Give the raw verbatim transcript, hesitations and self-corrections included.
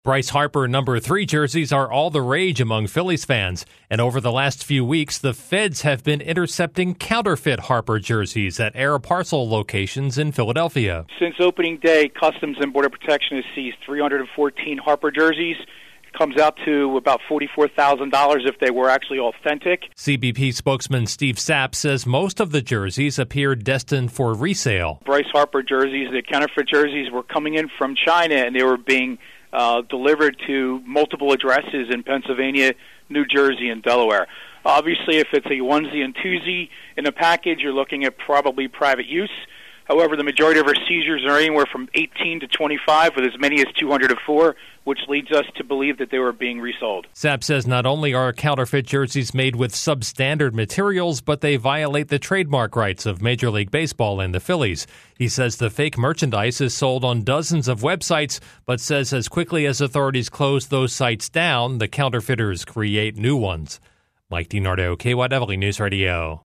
Bryce Harper number three jerseys are all the rage among Phillies fans, and over the last few weeks, the feds have been intercepting counterfeit Harper jerseys at Air Parcel locations in Philadelphia. Since opening day, Customs and Border Protection has seized three hundred fourteen Harper jerseys. It comes out to about forty-four thousand dollars if they were actually authentic. C B P spokesman Steve Sapp says most of the jerseys appear destined for resale. Bryce Harper jerseys, the counterfeit jerseys, were coming in from China, and they were being Uh, delivered to multiple addresses in Pennsylvania, New Jersey, and Delaware. Obviously, if it's a onesie and twosie in a package, you're looking at probably private use. However, the majority of our seizures are anywhere from eighteen to twenty-five, with as many as two hundred four, which leads us to believe that they were being resold. Sapp says not only are counterfeit jerseys made with substandard materials, but they violate the trademark rights of Major League Baseball and the Phillies. He says the fake merchandise is sold on dozens of websites, but says as quickly as authorities close those sites down, the counterfeiters create new ones. Mike DiNardo, K Y W News Radio.